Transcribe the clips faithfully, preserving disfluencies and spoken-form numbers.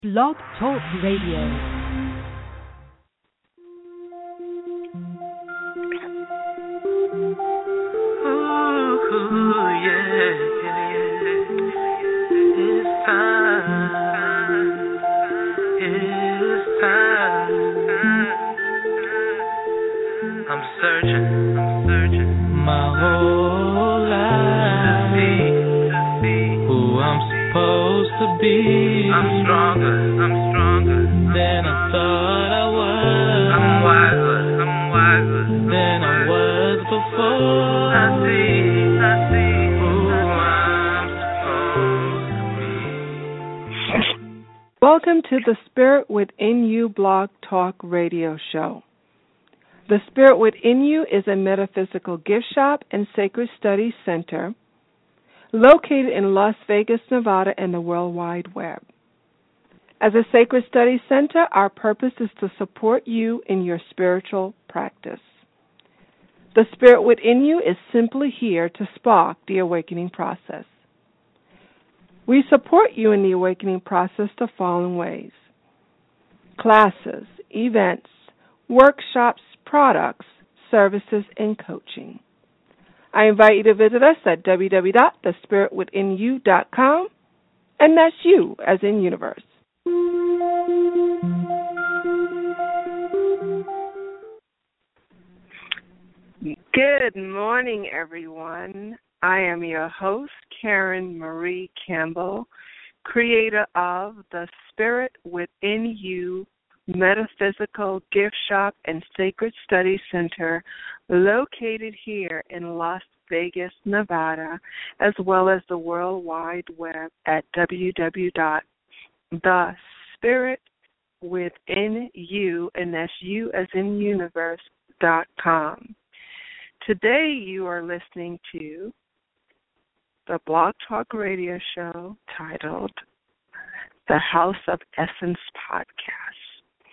Blog Talk Radio. Ooh, yeah, yeah, yeah. It's time. It's time. I'm searching. I'm searching my whole life to see, to see who I'm supposed to be. I'm stronger. I'm stronger than I thought I was. I'm wiser. I'm wiser than I was before. I see. I see who I'm supposed to be. Welcome to the Spirit Within You Blog Talk Radio Show. The Spirit Within You is a metaphysical gift shop and sacred studies center located in Las Vegas, Nevada, and the World Wide Web. As a sacred studies center, our purpose is to support you in your spiritual practice. The Spirit Within You is simply here to spark the awakening process. We support you in the awakening process the following ways: classes, events, workshops, products, services, and coaching. I invite you to visit us at w w w dot the spirit within you dot com, and that's you as in universe. Good morning, everyone. I am your host, Karen Marie Campbell, creator of the Spirit Within You Metaphysical Gift Shop and Sacred Study Center located here in Las Vegas, Nevada, as well as the World Wide Web at w w w dot the spirit within you, and that's you as in universe, dot com. Today you are listening to the Blog Talk Radio show titled The House of Essence Podcast.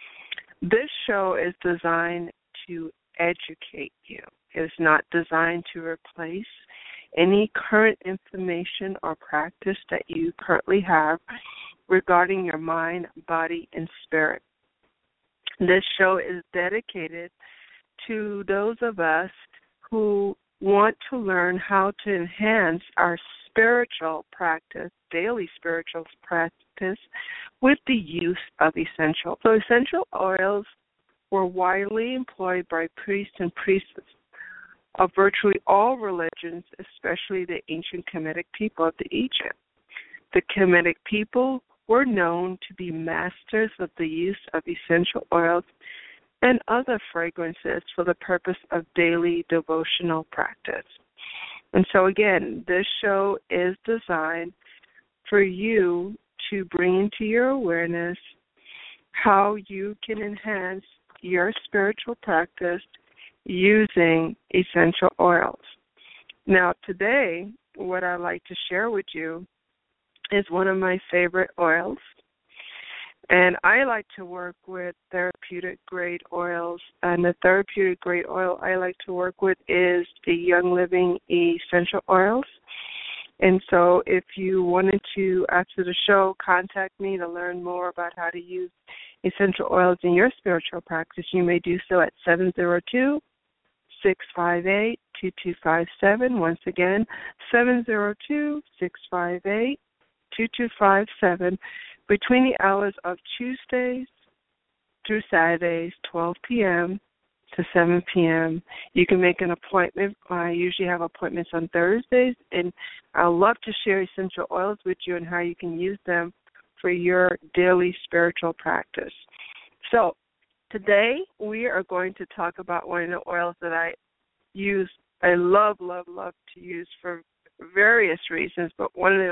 This show is designed to educate you. It is not designed to replace any current information or practice that you currently have regarding your mind, body, and spirit. This show is dedicated to those of us who want to learn how to enhance our spiritual practice, daily spiritual practice, with the use of essential. So essential oils were widely employed by priests and priestesses of virtually all religions, especially the ancient Kemetic people of the Egypt. The Kemetic people were known to be masters of the use of essential oils and other fragrances for the purpose of daily devotional practice. And so again, this show is designed for you to bring into your awareness how you can enhance your spiritual practice using essential oils. Now today, what I'd like to share with you is one of my favorite oils. And I like to work with therapeutic grade oils. And the therapeutic grade oil I like to work with is the Young Living essential oils. And so if you wanted to, after the show, contact me to learn more about how to use essential oils in your spiritual practice, you may do so at seven zero two, six five eight, two two five seven. Once again, seven zero two, six five eight, two two five seven. Between the hours of Tuesdays through Saturdays, twelve p.m. to seven p.m. You can make an appointment. I usually have appointments on Thursdays, and I love to share essential oils with you and how you can use them for your daily spiritual practice. So today we are going to talk about one of the oils that I use, I love, love, love to use for various reasons, but one of the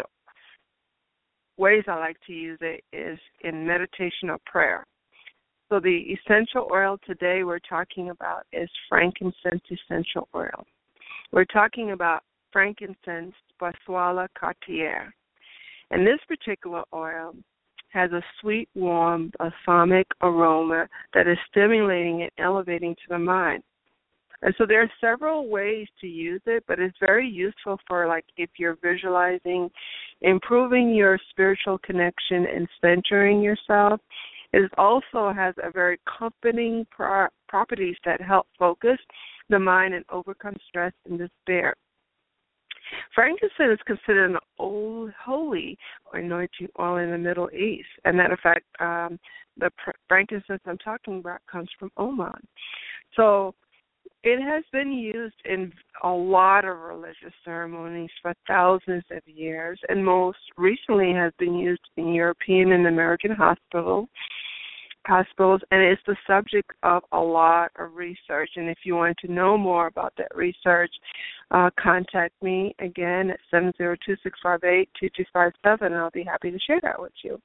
ways I like to use it is in meditation or prayer. So the essential oil today we're talking about is frankincense essential oil. We're talking about frankincense Bosswola Cartier. And this particular oil has a sweet, warm, balsamic aroma that is stimulating and elevating to the mind. And so there are several ways to use it, but it's very useful for, like, if you're visualizing, improving your spiritual connection and centering yourself. It also has a very comforting pro- properties that help focus the mind and overcome stress and despair. Frankincense is considered an old, holy or anointing oil in the Middle East. And matter of fact, um, the pr- frankincense I'm talking about comes from Oman. So it has been used in a lot of religious ceremonies for thousands of years, and most recently has been used in European and American hospitals. hospitals, and it's the subject of a lot of research. And if you want to know more about that research, uh, contact me again at seven zero two, six five eight, two two five seven, and I'll be happy to share that with you.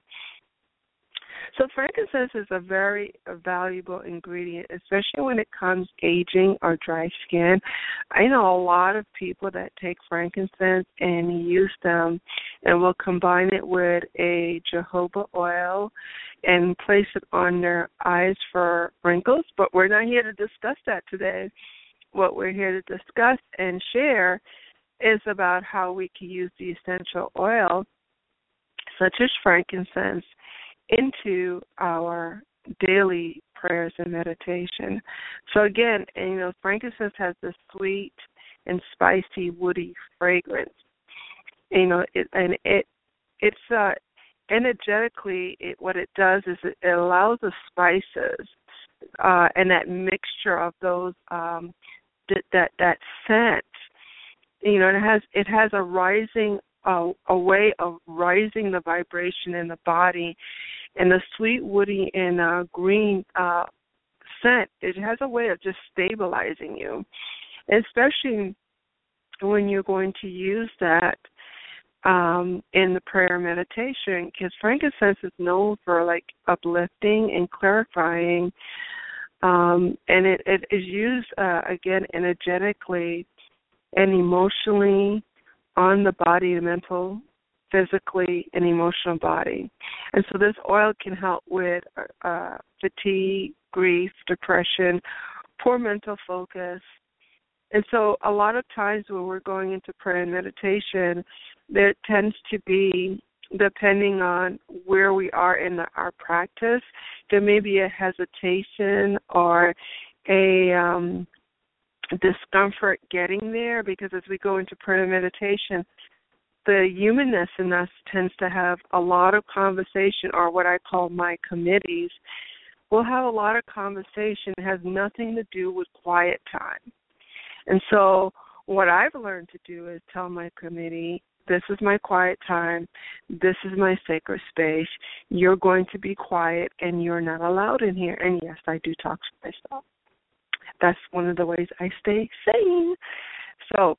So frankincense is a very valuable ingredient, especially when it comes aging or dry skin. I know a lot of people that take frankincense and use them and will combine it with a jojoba oil and place it on their eyes for wrinkles, but we're not here to discuss that today. What we're here to discuss and share is about how we can use the essential oil, such as frankincense, into our daily prayers and meditation. So again, and, you know, frankincense has this sweet and spicy, woody fragrance. You know, it, and it it's uh, energetically, it, what it does is it, it allows the spices uh, and that mixture of those um, that that that scent. You know, it has it has a rising uh, a way of rising the vibration in the body. And the sweet, woody, and uh, green uh, scent, it has a way of just stabilizing you, especially when you're going to use that um, in the prayer meditation, because frankincense is known for, like, uplifting and clarifying, um, and it, it is used, uh, again, energetically and emotionally on the body, the mental, physically and emotional body. And so this oil can help with uh, fatigue, grief, depression, poor mental focus. And so a lot of times when we're going into prayer and meditation, there tends to be, depending on where we are in the, our practice, there may be a hesitation or a um, discomfort getting there, because as we go into prayer and meditation, the humanness in us tends to have a lot of conversation, or what I call my committees. We'll have a lot of conversation. It has nothing to do with quiet time. And so what I've learned to do is tell my committee, this is my quiet time. This is my sacred space. You're going to be quiet, and you're not allowed in here. And yes, I do talk to myself. That's one of the ways I stay sane. So,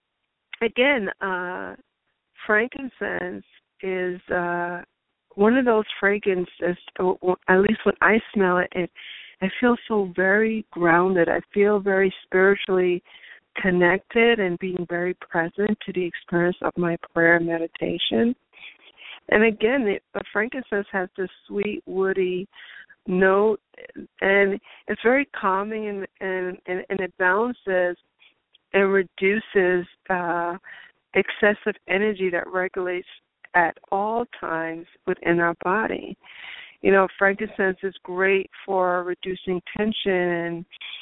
again, uh, frankincense is uh, one of those fragrances, at least when I smell it, it, I feel so very grounded. I feel very spiritually connected and being very present to the experience of my prayer and meditation. And again, the, the frankincense has this sweet, woody note, and it's very calming, and, and, and, and it balances and reduces uh, excessive energy that regulates at all times within our body. You know, frankincense is great for reducing tension and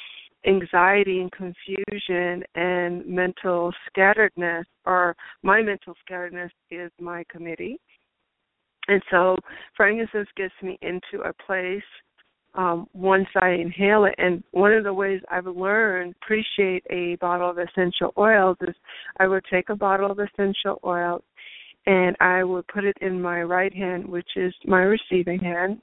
anxiety and confusion and mental scatteredness, or my mental scatteredness is my committee. And so frankincense gets me into a place um, once I inhale it. And one of the ways I've learned to appreciate a bottle of essential oils is I would take a bottle of essential oil and I would put it in my right hand, which is my receiving hand.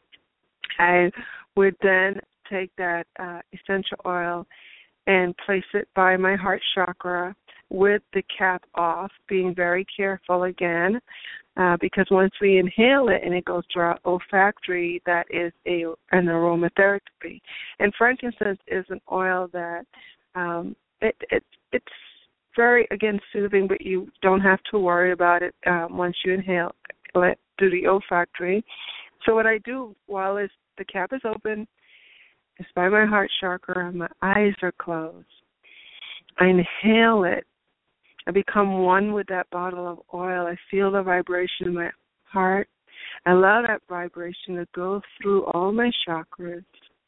I would then take that uh, essential oil and place it by my heart chakra with the cap off, being very careful again, uh, because once we inhale it and it goes to our olfactory, that is a an aromatherapy. And frankincense is an oil that um, it, it it's very, again, soothing, but you don't have to worry about it um, once you inhale it through the olfactory. So what I do while it's, the cap is open, It's by my heart chakra, and my eyes are closed. I inhale it. I become one with that bottle of oil. I feel the vibration in my heart. I allow that vibration to go through all my chakras,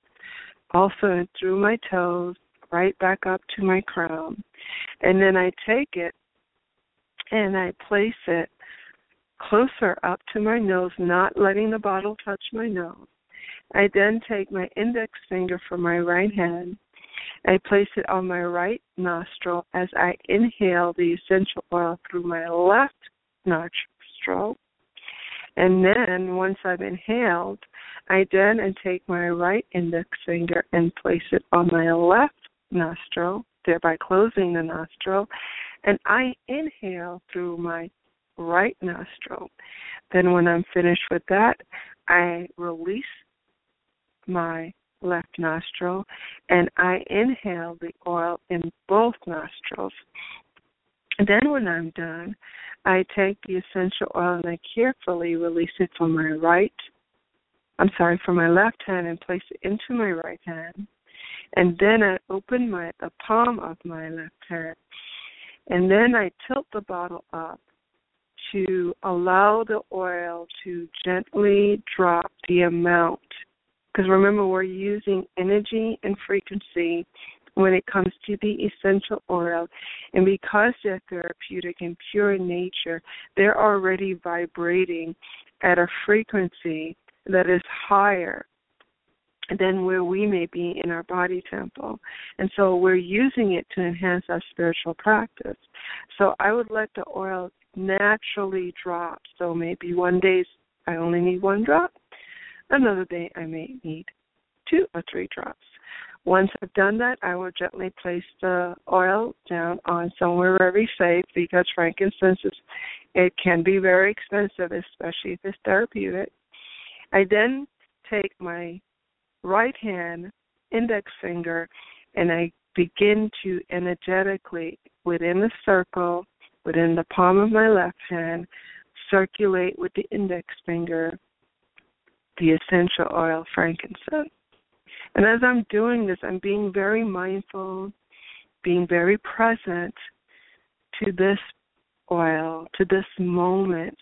also through my toes, right back up to my crown. And then I take it and I place it closer up to my nose, not letting the bottle touch my nose. I then take my index finger from my right hand. I place it on my right nostril as I inhale the essential oil through my left nostril. And then once I've inhaled, I then and take my right index finger and place it on my left nostril, thereby closing the nostril. And I inhale through my right nostril. Then when I'm finished with that, I release my left nostril and I inhale the oil in both nostrils. And then when I'm done, I take the essential oil and I carefully release it from my right, I'm sorry, from my left hand and place it into my right hand. And then I open my the palm of my left hand. And then I tilt the bottle up to allow the oil to gently drop the amount. Because remember, we're using energy and frequency when it comes to the essential oil. And because they're therapeutic and pure in nature, they're already vibrating at a frequency that is higher than where we may be in our body temple. And so we're using it to enhance our spiritual practice. So I would let the oil naturally drop. So maybe one day I only need one drop. Another day I may need two or three drops. Once I've done that, I will gently place the oil down on somewhere very safe, because frankincense, is, it can be very expensive, especially if it's therapeutic. I then take my right hand index finger and I begin to energetically, within the circle, within the palm of my left hand, circulate with the index finger the essential oil frankincense. And as I'm doing this, I'm being very mindful, being very present to this oil, to this moment,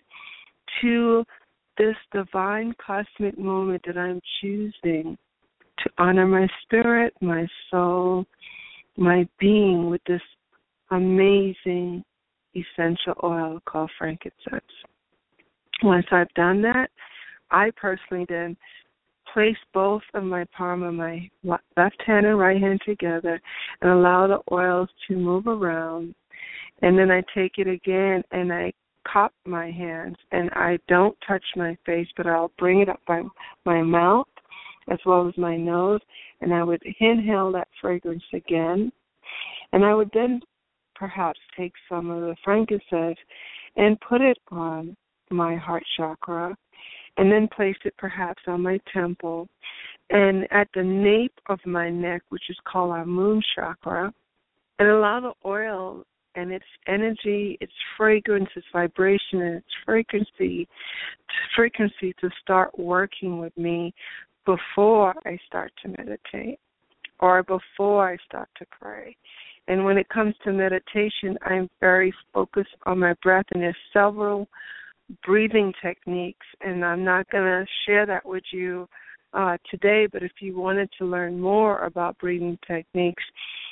to this divine cosmic moment that I'm choosing to honor my spirit, my soul, my being with this amazing essential oil called frankincense. Once I've done that, I personally then place both of my palm of my left hand and right hand together and allow the oils to move around. And then I take it again and I cup my hands, and I don't touch my face, but I'll bring it up by my mouth as well as my nose, and I would inhale that fragrance again. And I would then perhaps take some of the frankincense and put it on my heart chakra, and then place it perhaps on my temple and at the nape of my neck, which is called our moon chakra, and allow the oil and its energy, its fragrance, its vibration, and its frequency, frequency to start working with me before I start to meditate or before I start to pray. And when it comes to meditation, I'm very focused on my breath, and there's several breathing techniques, and I'm not going to share that with you uh, today, but if you wanted to learn more about breathing techniques,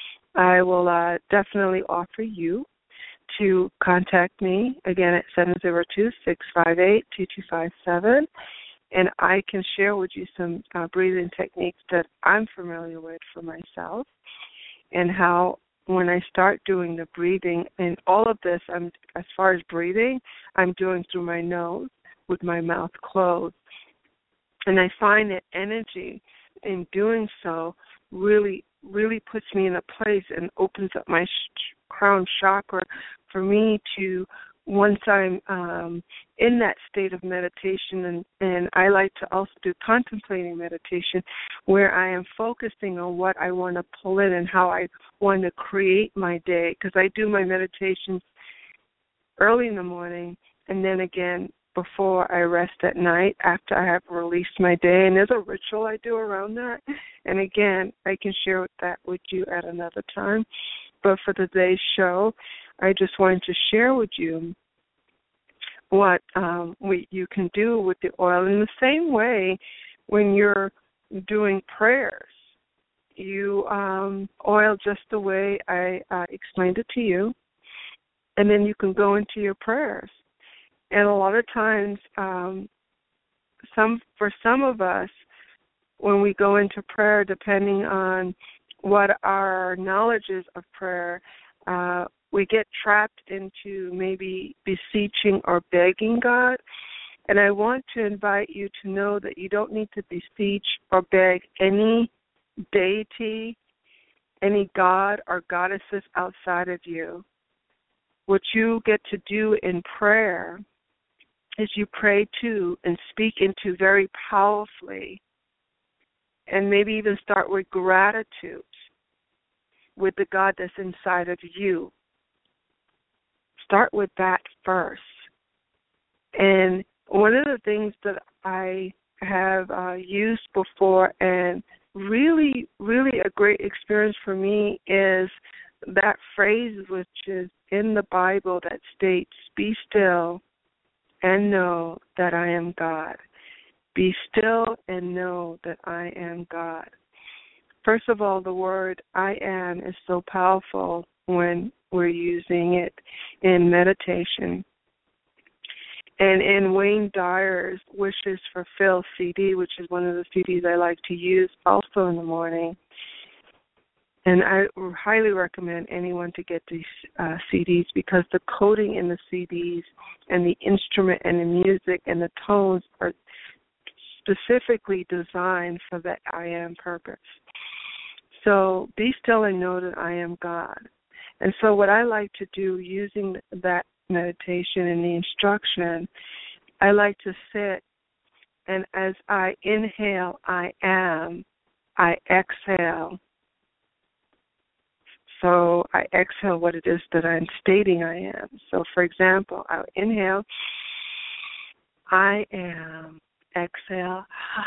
I will uh, definitely offer you to contact me, again, at seven zero two, six five eight, two two five seven, and I can share with you some uh, breathing techniques that I'm familiar with for myself, and how when I start doing the breathing, and all of this, I'm, as far as breathing, I'm doing through my nose with my mouth closed. And I find that energy in doing so really, really puts me in a place and opens up my sh- crown chakra for me to, once I'm um, in that state of meditation, and, and I like to also do contemplating meditation, where I am focusing on what I want to pull in and how I want to create my day, because I do my meditations early in the morning and then again before I rest at night after I have released my day. And there's a ritual I do around that. And again, I can share that with you at another time. But for today's show, I just wanted to share with you what um, we, you can do with the oil. In the same way, when you're doing prayers, you um, oil just the way I uh, explained it to you, and then you can go into your prayers. And a lot of times, um, some for some of us, when we go into prayer, depending on what our knowledge is of prayer, uh, we get trapped into maybe beseeching or begging God. And I want to invite you to know that you don't need to beseech or beg any deity, any god or goddesses outside of you. What you get to do in prayer is you pray to and speak into very powerfully, and maybe even start with gratitude with the God that's inside of you. Start with that first. And one of the things that I have uh, used before, and really, really a great experience for me, is that phrase which is in the Bible that states, "Be still and know that I am God." Be still and know that I am God. First of all, the word I am is so powerful when we're using it in meditation. And in Wayne Dyer's Wishes Fulfilled C D, which is one of the C Ds I like to use also in the morning, and I highly recommend anyone to get these uh, C Ds, because the coding in the C Ds and the instrument and the music and the tones are specifically designed for the I am purpose. So be still and know that I am God. And so what I like to do using that meditation and the instruction, I like to sit, and as I inhale, I am, I exhale. So I exhale what it is that I'm stating I am. So, for example, I'll inhale, I am. Exhale,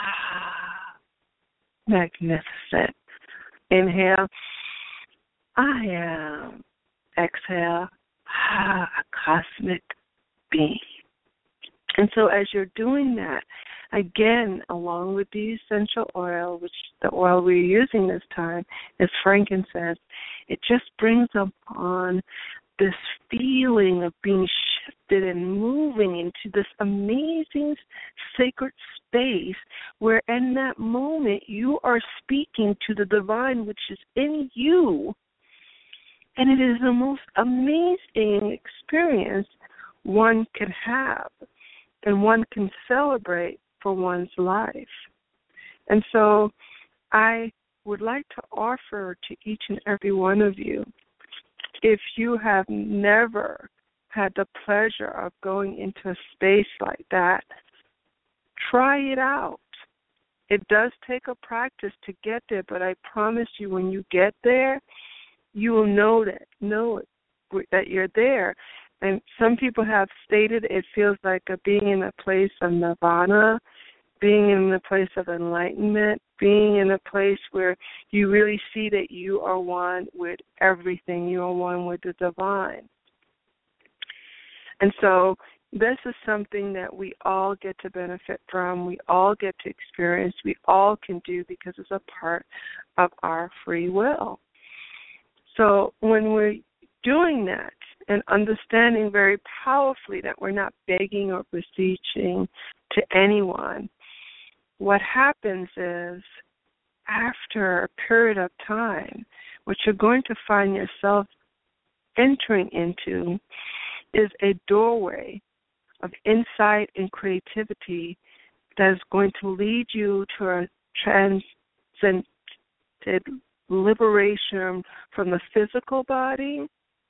magnificent. Inhale, I am. Exhale, a cosmic being. And so as you're doing that, again, along with the essential oil, which the oil we're using this time is frankincense, it just brings upon this feeling of being shifted and moving into this amazing sacred space where in that moment you are speaking to the divine which is in you. And it is the most amazing experience one can have and one can celebrate for one's life. And so I would like to offer to each and every one of you, if you have never had the pleasure of going into a space like that, try it out. It does take a practice to get there, but I promise you when you get there, you will know that, know it, that you're there. And some people have stated it feels like a being in a place of nirvana, being in a place of enlightenment, being in a place where you really see that you are one with everything. You are one with the divine. And so this is something that we all get to benefit from. We all get to experience. We all can do because it's a part of our free will. So when we're doing that and understanding very powerfully that we're not begging or beseeching to anyone, what happens is after a period of time, what you're going to find yourself entering into is a doorway of insight and creativity that is going to lead you to a transcended liberation from the physical body.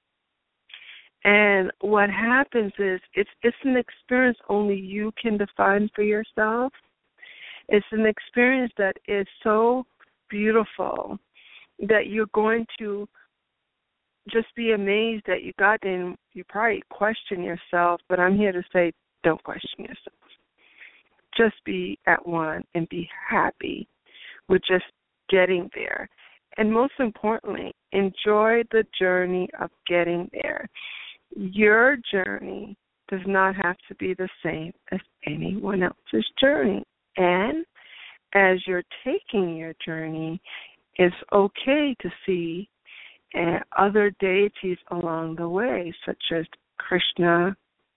And what happens is it's it's an experience only you can define for yourself. It's an experience that is so beautiful that you're going to just be amazed that you got there, and you probably question yourself, but I'm here to say Don't question yourself. Just be at one and be happy with just getting there. And most importantly, enjoy the journey of getting there. Your journey does not have to be the same as anyone else's journey. And as you're taking your journey, it's okay to see uh, other deities along the way, such as Krishna,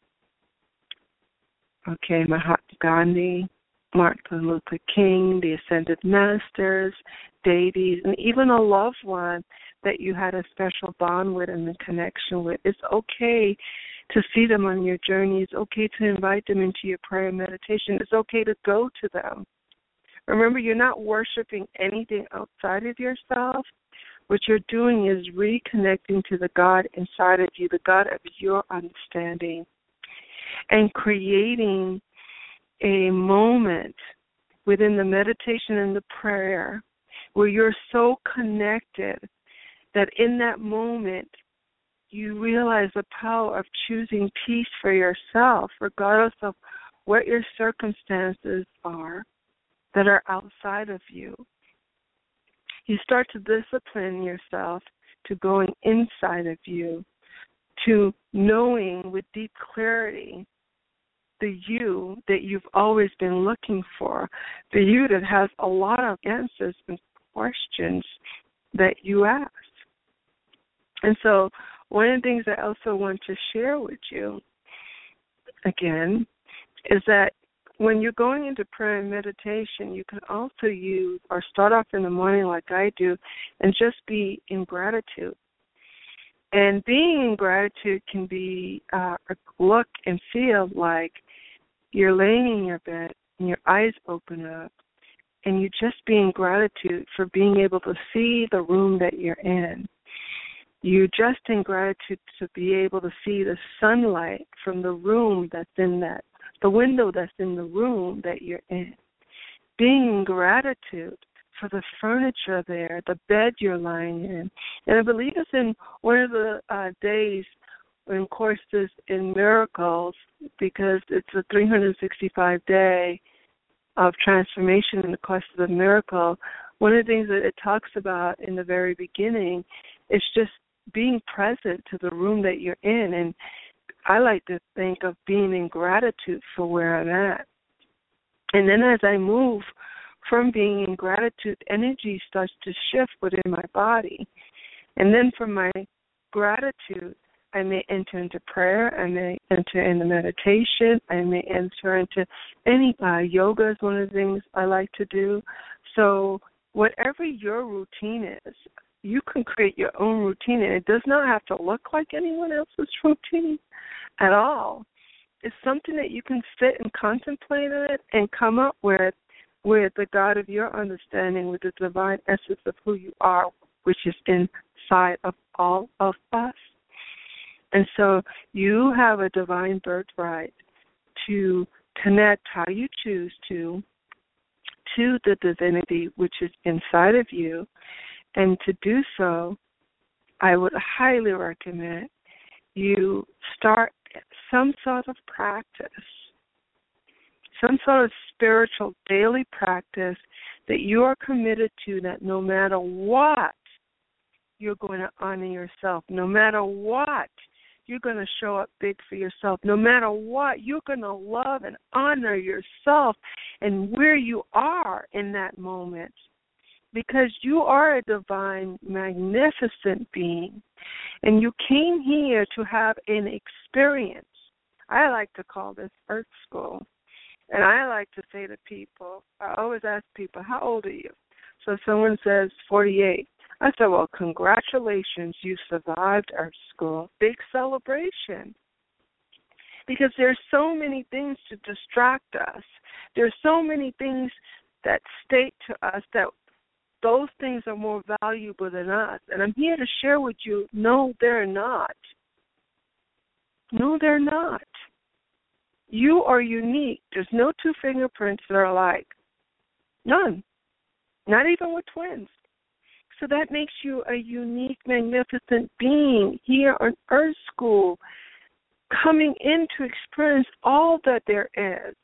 okay, Mahatma Gandhi, Martin Luther King, the Ascended Masters, deities, and even a loved one that you had a special bond with and a connection with. It's okay to see them on your journey. It's okay to invite them into your prayer and meditation. It's okay to go to them. Remember, you're not worshiping anything outside of yourself. What you're doing is reconnecting to the God inside of you, the God of your understanding, and creating a moment within the meditation and the prayer where you're so connected that in that moment you realize the power of choosing peace for yourself, regardless of what your circumstances are that are outside of you. You start to discipline yourself to going inside of you, to knowing with deep clarity the you that you've always been looking for, the you that has a lot of answers and questions that you ask. And so one of the things I also want to share with you, again, is that when you're going into prayer and meditation, you can also use or start off in the morning like I do and just be in gratitude. And being in gratitude can be uh, look and feel like you're laying in your bed and your eyes open up and you just be in gratitude for being able to see the room that you're in. You're just in gratitude to be able to see the sunlight from the room that's in that, the window that's in the room that you're in. Being in gratitude for the furniture there, the bed you're lying in. And I believe it's in one of the uh, days in Courses in Miracles, because it's a three hundred sixty-five day of transformation in the Course of the Miracle. One of the things that it talks about in the very beginning is just being present to the room that you're in. And I like to think of being in gratitude for where I'm at. And then as I move from being in gratitude, energy starts to shift within my body. And then from my gratitude, I may enter into prayer. I may enter into meditation. I may enter into any uh, yoga is one of the things I like to do. So whatever your routine is, you can create your own routine, and it does not have to look like anyone else's routine at all. It's something that you can sit and contemplate it and come up with with the God of your understanding, with the divine essence of who you are, which is inside of all of us. And so you have a divine birthright to connect how you choose to to the divinity which is inside of you. And to do so, I would highly recommend you start some sort of practice, some sort of spiritual daily practice that you are committed to, that no matter what, you're going to honor yourself. No matter what, you're going to show up big for yourself. No matter what, you're going to love and honor yourself and where you are in that moment. Because you are a divine, magnificent being, and you came here to have an experience. I like to call this Earth School, and I like to say to people, I always ask people, how old are you? So if someone says forty-eight, I said, well, congratulations, you survived Earth School. Big celebration. Because there's so many things to distract us. There's so many things that state to us that those things are more valuable than us. And I'm here to share with you, no, they're not. No, they're not. You are unique. There's no two fingerprints that are alike. None. Not even with twins. So that makes you a unique, magnificent being here on Earth School, coming in to experience all that there is.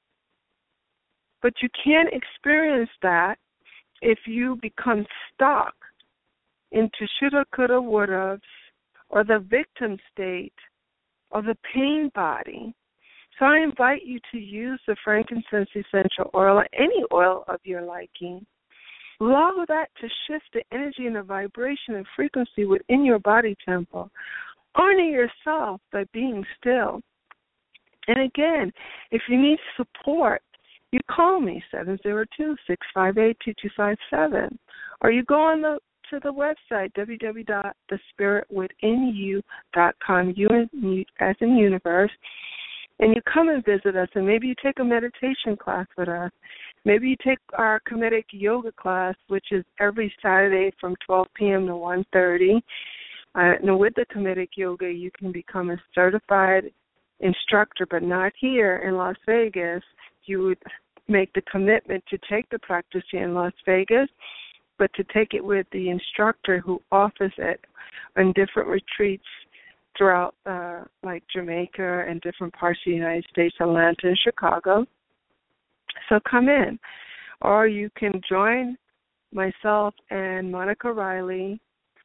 But you can't experience that if you become stuck into shoulda, coulda, woulda, or the victim state, or the pain body. So I invite you to use the frankincense essential oil, or any oil of your liking. Allow that to shift the energy and the vibration and frequency within your body temple. Honor yourself by being still. And again, if you need support, you call me, seven zero two, six five eight, two two five seven. Or you go on the to the website, w w w dot the spirit within you dot com, you as in universe, and you come and visit us, and maybe you take a meditation class with us. Maybe you take our Kemetic yoga class, which is every Saturday from twelve p.m. to one thirty. Uh, and with the Kemetic yoga, you can become a certified instructor, but not here in Las Vegas. You would make the commitment to take the practice here in Las Vegas, but to take it with the instructor who offers it on different retreats throughout, uh, like Jamaica and different parts of the United States, Atlanta and Chicago. So come in. Or you can join myself and Monica Riley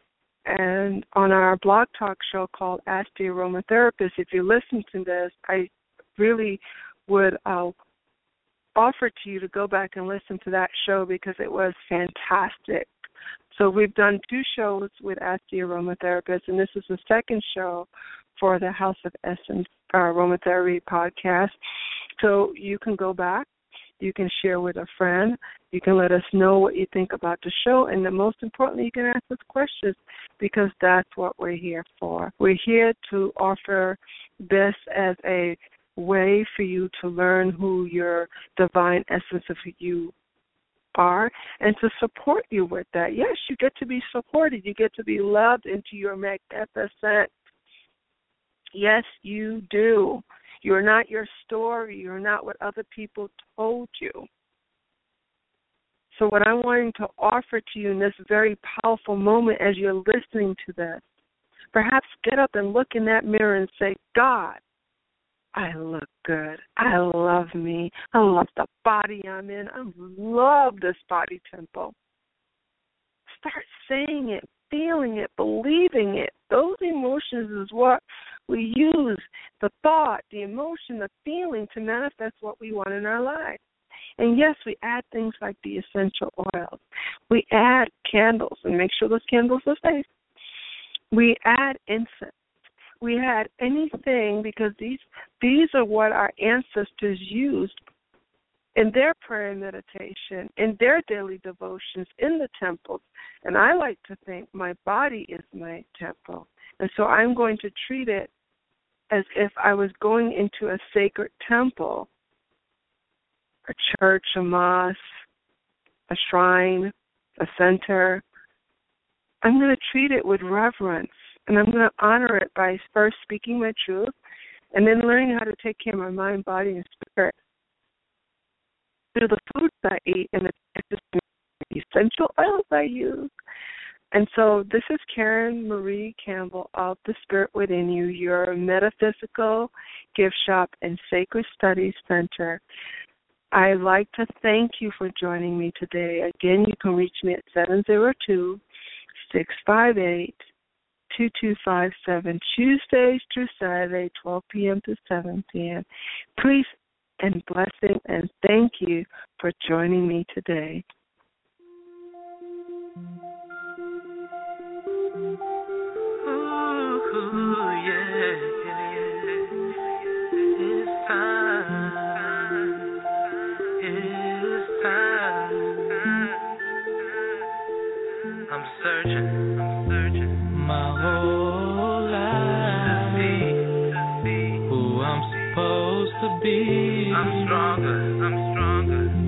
and on our blog talk show called Ask the Aromatherapist. If you listen to this, I really would uh, offer to you to go back and listen to that show because it was fantastic. So we've done two shows with Ask the Aromatherapist, and this is the second show for the House of Essence uh, Aromatherapy podcast. So you can go back. You can share with a friend. You can let us know what you think about the show. And then most importantly, you can ask us questions because that's what we're here for. We're here to offer this as a way for you to learn who your divine essence of you are and to support you with that. Yes, you get to be supported. You get to be loved into your magnificent. Yes, you do. You're not your story. You're not what other people told you. So what I'm wanting to offer to you in this very powerful moment as you're listening to this, perhaps get up and look in that mirror and say, God, I look good. I love me. I love the body I'm in. I love this body temple. Start saying it, feeling it, believing it. Those emotions is what we use, the thought, the emotion, the feeling to manifest what we want in our lives. And yes, we add things like the essential oils. We add candles and make sure those candles are safe. We add incense. We add anything because these these are what our ancestors used in their prayer and meditation, in their daily devotions, in the temples. And I like to think my body is my temple. And so I'm going to treat it as if I was going into a sacred temple, a church, a mosque, a shrine, a center. I'm going to treat it with reverence, and I'm going to honor it by first speaking my truth and then learning how to take care of my mind, body, and spirit through the foods I eat and the essential oils I use. And so this is Karen Marie Campbell of The Spirit Within You, your metaphysical gift shop and sacred studies center. I'd like to thank you for joining me today. Again, you can reach me at seven zero two, six five eight, two two five seven, Tuesdays through Saturday, twelve p.m. to seven p.m. Please and blessing and thank you for joining me today. Ooh, yeah, yeah, yeah. It's time. It's time. I'm searching. I'm searching my whole life to be who I'm supposed to be. I'm stronger. I'm stronger.